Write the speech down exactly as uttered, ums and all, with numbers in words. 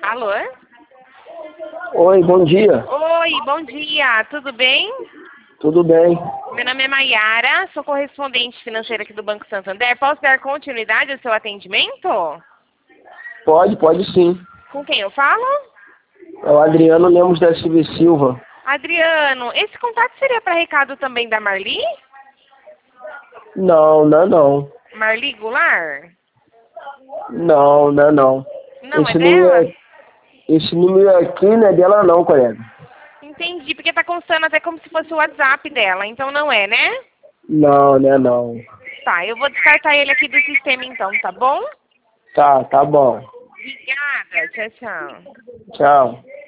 Alô? Oi, bom dia. Oi, bom dia. Tudo bem? Tudo bem? Meu nome é Maiara, sou correspondente financeira aqui do Banco Santander. Posso dar continuidade ao seu atendimento? Pode, pode sim. Com quem eu falo? É o Adriano Lemos da Silva e Silva. Adriano, esse contato seria para recado também da Marli? Não, não, é não. Marli Goulart? Não, não, é não. Não, é Esse número, dela? é- esse número aqui não é dela não, colega. Entendi, porque tá constando até como se fosse o WhatsApp dela, então não é, né? Não, não é não. Tá, eu vou descartar ele aqui do sistema então, tá bom? Tá, tá bom. Obrigada, tchau, tchau. Tchau.